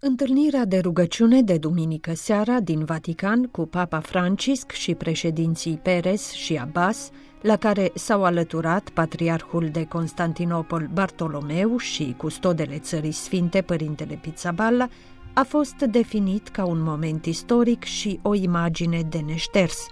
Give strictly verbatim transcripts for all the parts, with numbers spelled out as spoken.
Întâlnirea de rugăciune de duminică seara din Vatican cu Papa Francisc și președinții Perez și Abbas, la care s-au alăturat Patriarhul de Constantinopol Bartolomeu și custodele Țării Sfinte Părintele Pizzaballa, a fost definit ca un moment istoric și o imagine de neșters.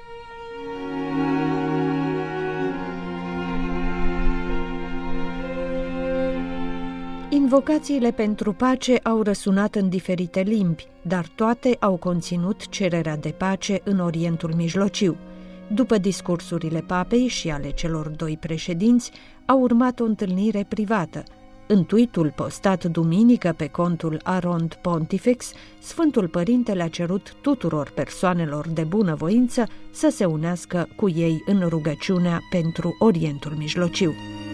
Invocațiile pentru pace au răsunat în diferite limbi, dar toate au conținut cererea de pace în Orientul Mijlociu. După discursurile papei și ale celor doi președinți, a urmat o întâlnire privată. În tuitul postat duminică pe contul Arond Pontifex, Sfântul Părinte le-a cerut tuturor persoanelor de bunăvoință să se unească cu ei în rugăciunea pentru Orientul Mijlociu.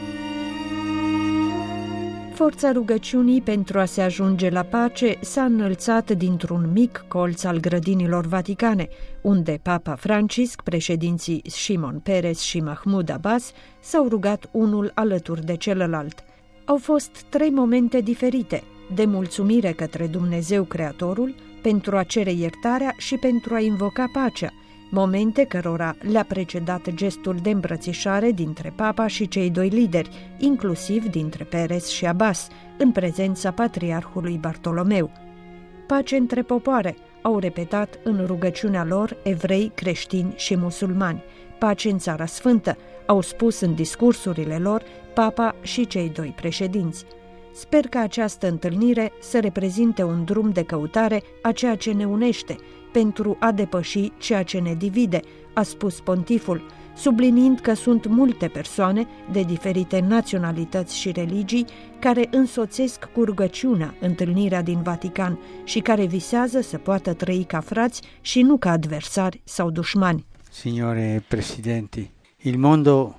Forța rugăciunii pentru a se ajunge la pace s-a înălțat dintr-un mic colț al grădinilor vaticane, unde Papa Francisc, președinții Shimon Peres și Mahmoud Abbas s-au rugat unul alături de celălalt. Au fost trei momente diferite, de mulțumire către Dumnezeu Creatorul, pentru a cere iertarea și pentru a invoca pacea, momente cărora le-a precedat gestul de îmbrățișare dintre papa și cei doi lideri, inclusiv dintre Perez și Abbas, în prezența Patriarhului Bartolomeu. Pace între popoare, au repetat în rugăciunea lor evrei, creștini și musulmani. Pace în Țara Sfântă, au spus în discursurile lor papa și cei doi președinți. Sper că această întâlnire să reprezinte un drum de căutare a ceea ce ne unește, pentru a depăși ceea ce ne divide, a spus pontiful, subliniind că sunt multe persoane de diferite naționalități și religii care însoțesc cu rugăciunea întâlnirea din Vatican și care visează să poată trăi ca frați și nu ca adversari sau dușmani. Signore Presidenti, il mondo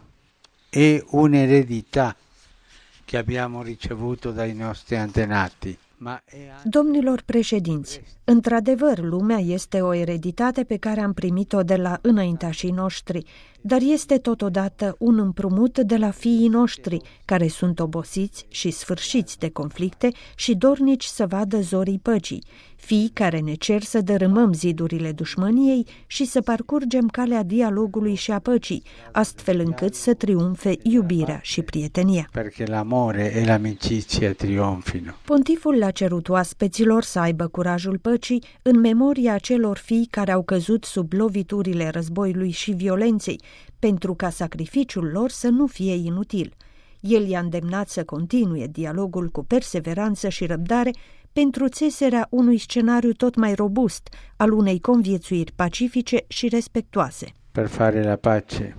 è un'eredità che abbiamo ricevuto dai nostri antenati. Domnilor președinți, într-adevăr, lumea este o ereditate pe care am primit-o de la înaintașii noștri, dar este totodată un împrumut de la fiii noștri, care sunt obosiți și sfârșiți de conflicte și dornici să vadă zorii păcii, fii care ne cer să dărâmăm zidurile dușmăniei și să parcurgem calea dialogului și a păcii, astfel încât să triumfe iubirea și prietenia. Perché l'amore e l'amicizia trionfino. Pontiful le-a cerut oaspeților să aibă curajul păcii în memoria acelor fii care au căzut sub loviturile războiului și violenței, pentru ca sacrificiul lor să nu fie inutil. El i-a îndemnat să continue dialogul cu perseveranță și răbdare pentru țeserea unui scenariu tot mai robust al unei conviețuiri pacifice și respectuoase. Per fare la pace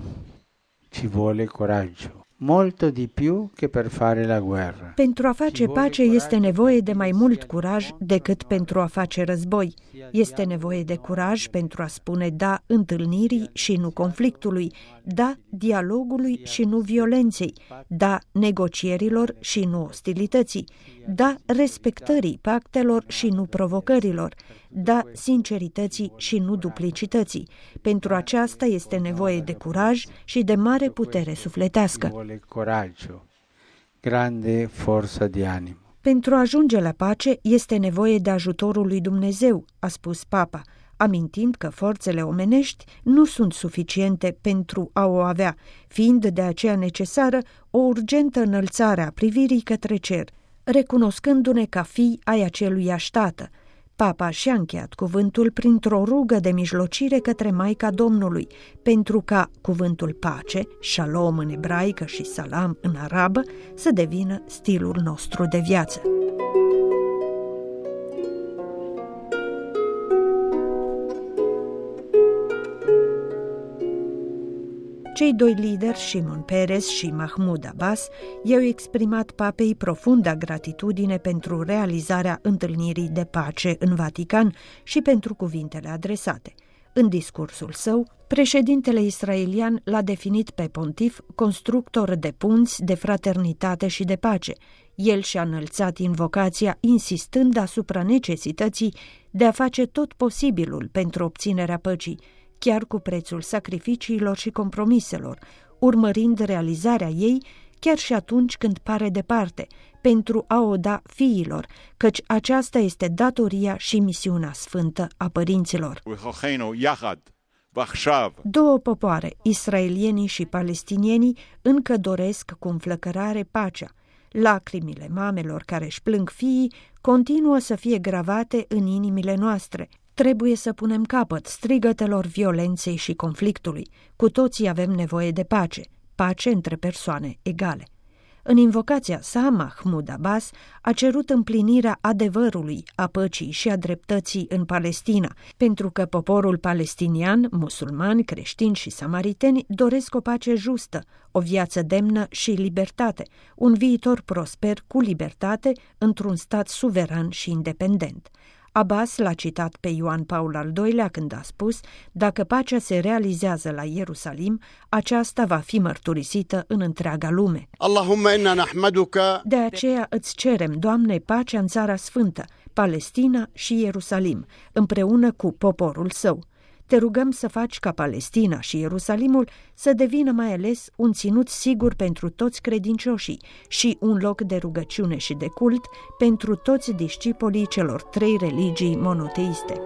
ci vuole coraggio. Molto di più che per fare la guerra. Pentru a face pace este nevoie de mai mult curaj decât pentru a face război. Este nevoie de curaj pentru a spune da întâlnirii și nu conflictului, da dialogului și nu violenței, da negocierilor și nu ostilității, da respectării pactelor și nu provocărilor, da sincerității și nu duplicității. Pentru aceasta este nevoie de curaj și de mare putere sufletească. Coraggio, grande forța di animo. Pentru a ajunge la pace este nevoie de ajutorul lui Dumnezeu, a spus papa, amintind că forțele omenești nu sunt suficiente pentru a o avea, fiind de aceea necesară o urgentă înălțare a privirii către cer, recunoscându-ne ca fii ai aceluiași Tată. Papa și-a încheiat cuvântul printr-o rugă de mijlocire către Maica Domnului, pentru ca cuvântul pace, shalom în ebraică și salam în arabă, să devină stilul nostru de viață. Cei doi lideri, Shimon Peres și Mahmoud Abbas, i-au exprimat papei profunda gratitudine pentru realizarea întâlnirii de pace în Vatican și pentru cuvintele adresate. În discursul său, președintele israelian l-a definit pe pontif constructor de punți, de fraternitate și de pace. El și-a înălțat invocația insistând asupra necesității de a face tot posibilul pentru obținerea păcii, chiar cu prețul sacrificiilor și compromiselor, urmărind realizarea ei chiar și atunci când pare departe, pentru a o da fiilor, căci aceasta este datoria și misiunea sfântă a părinților. Două popoare, israelienii și palestinienii, încă doresc cu înflăcărare pacea. Lacrimile mamelor care își plâng fiii continuă să fie gravate în inimile noastre. Trebuie să punem capăt strigătelor violenței și conflictului. Cu toții avem nevoie de pace, pace între persoane egale. În invocația sa, Mahmoud Abbas a cerut împlinirea adevărului, a păcii și a dreptății în Palestina, pentru că poporul palestinian, musulmani, creștini și samariteni doresc o pace justă, o viață demnă și libertate, un viitor prosper cu libertate într-un stat suveran și independent. Abbas l-a citat pe Ioan Paul al doilea când a spus: dacă pacea se realizează la Ierusalim, aceasta va fi mărturisită în întreaga lume. De aceea îți cerem, Doamne, pacea în Țara Sfântă, Palestina și Ierusalim, împreună cu poporul său. Te rugăm să faci ca Palestina și Ierusalimul să devină mai ales un ținut sigur pentru toți credincioșii și un loc de rugăciune și de cult pentru toți discipolii celor trei religii monoteiste.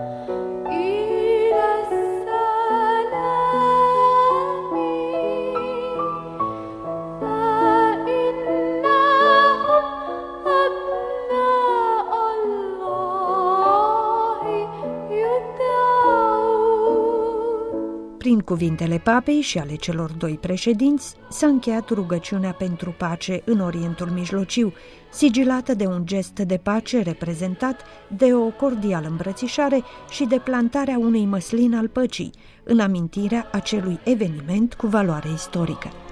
Prin cuvintele papei și ale celor doi președinți, s-a încheiat rugăciunea pentru pace în Orientul Mijlociu, sigilată de un gest de pace reprezentat de o cordială îmbrățișare și de plantarea unui măslin al păcii, în amintirea acelui eveniment cu valoare istorică.